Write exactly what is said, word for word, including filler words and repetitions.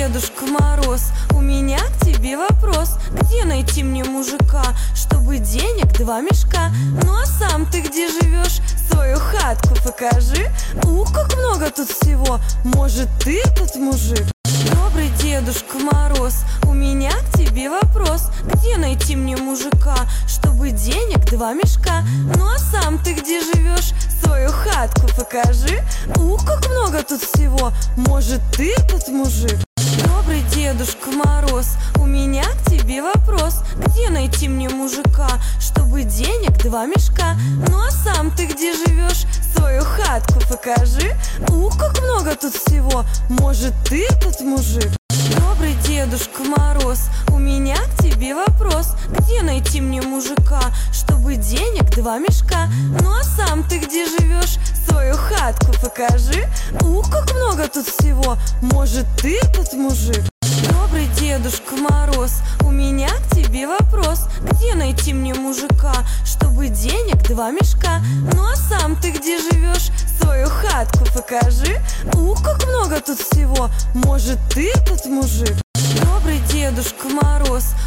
Дедушка Мороз, у меня к тебе вопрос. Где найти мне мужика, чтобы денег два мешка? Ну а сам ты где живешь? Свою хатку покажи. Ух, как много тут всего. Может, ты тут мужик? Добрый Дедушка Мороз, у меня к тебе вопрос. Где найти мне мужика, чтобы денег два мешка? Ну а сам ты где живешь? Свою хатку покажи. Ух, как много тут всего. Может, ты тут мужик? Добрый Дедушка Мороз, у меня к тебе вопрос. Где найти мне мужика, чтобы денег два мешка? Ну а сам ты где живешь? Свою хатку покажи. Ух, как много тут всего. Может, ты тут мужик? Добрый Дедушка Мороз, у меня к тебе вопрос. Где найти мне мужика, чтобы денег два мешка? Ну а сам ты где живешь? Свою хатку покажи. Ух, как много тут всего. Может, ты тут мужик? Добрый Дедушка Мороз, у меня к тебе вопрос. Где найти мне мужика, чтобы денег два мешка? Ну а сам ты где живешь? Свою хатку покажи. Ух, как много тут всего. Может, ты тут мужик? Добрый Дедушка Мороз,